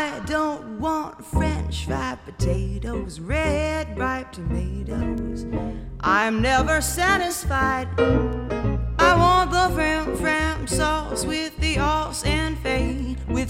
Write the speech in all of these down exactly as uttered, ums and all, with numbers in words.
I don't want French fried potatoes, red ripe tomatoes. I'm never satisfied. I want the fram fram sauce with the os and fade, with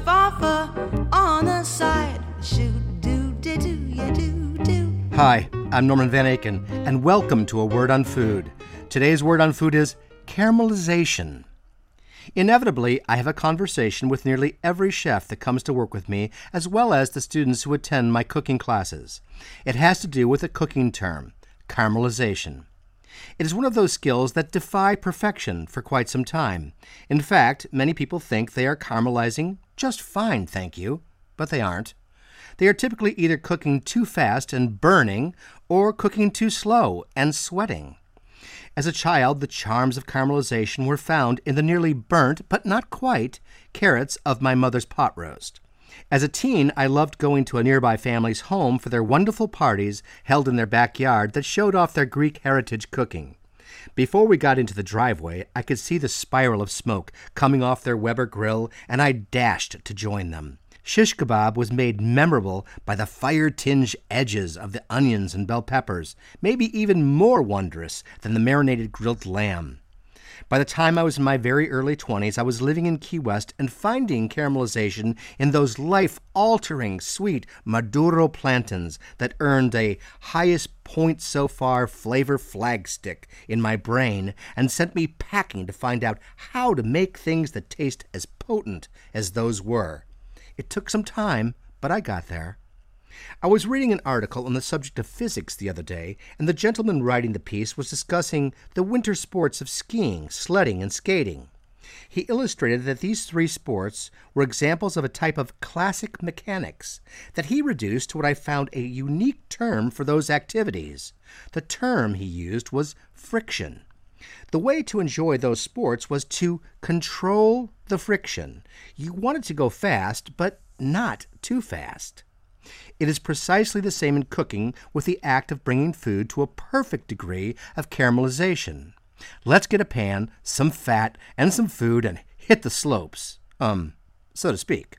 shaffa on the side. Shoot do do do ya do do. Hi, I'm Norman Van Aken, and welcome to A Word on Food. Today's word on food is caramelization. Inevitably, I have a conversation with nearly every chef that comes to work with me, as well as the students who attend my cooking classes. It has to do with a cooking term, caramelization. It is one of those skills that defy perfection for quite some time. In fact, many people think they are caramelizing just fine, thank you, but they aren't. They are typically either cooking too fast and burning, or cooking too slow and sweating. As a child, the charms of caramelization were found in the nearly burnt, but not quite, carrots of my mother's pot roast. As a teen, I loved going to a nearby family's home for their wonderful parties held in their backyard that showed off their Greek heritage cooking. Before we got into the driveway, I could see the spiral of smoke coming off their Weber grill, and I dashed to join them. Shish kebab was made memorable by the fire-tinged edges of the onions and bell peppers, maybe even more wondrous than the marinated grilled lamb. By the time I was in my very early twenties, I was living in Key West and finding caramelization in those life-altering, sweet Maduro plantains that earned a highest point so far flavor flagstick in my brain and sent me packing to find out how to make things that taste as potent as those were. It took some time, but I got there. I was reading an article on the subject of physics the other day, and the gentleman writing the piece was discussing the winter sports of skiing, sledding, and skating. He illustrated that these three sports were examples of a type of classic mechanics that he reduced to what I found a unique term for those activities. The term he used was friction. The way to enjoy those sports was to control the friction. You wanted to go fast, but not too fast. It is precisely the same in cooking with the act of bringing food to a perfect degree of caramelization. Let's get a pan, some fat, and some food and hit the slopes, um, so to speak.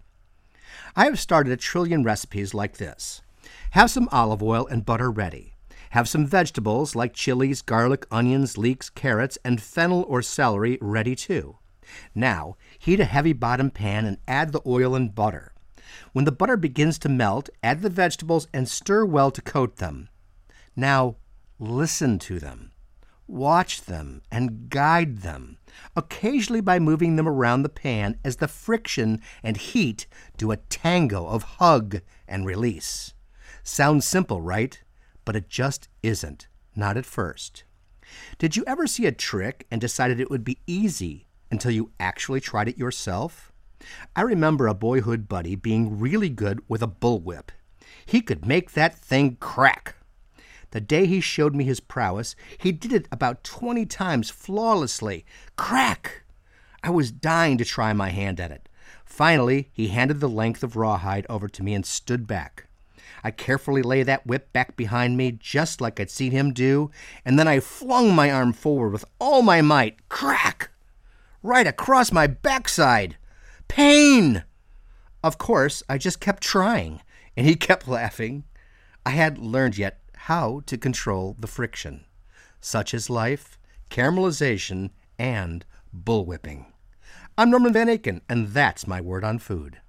I have started a trillion recipes like this. Have some olive oil and butter ready. Have some vegetables like chilies, garlic, onions, leeks, carrots, and fennel or celery ready too. Now, heat a heavy-bottom pan and add the oil and butter. When the butter begins to melt, add the vegetables and stir well to coat them. Now, listen to them. Watch them and guide them, occasionally by moving them around the pan as the friction and heat do a tango of hug and release. Sounds simple, right? But it just isn't, not at first. Did you ever see a trick and decided it would be easy until you actually tried it yourself? I remember a boyhood buddy being really good with a bullwhip. He could make that thing crack. The day he showed me his prowess, he did it about twenty times flawlessly. Crack! I was dying to try my hand at it. Finally, he handed the length of rawhide over to me and stood back. I carefully lay that whip back behind me, just like I'd seen him do, and then I flung my arm forward with all my might. Crack! Right across my backside. Pain! Of course, I just kept trying, and he kept laughing. I hadn't learned yet how to control the friction. Such is life, caramelization, and bullwhipping. I'm Norman Van Aken, and that's my word on food.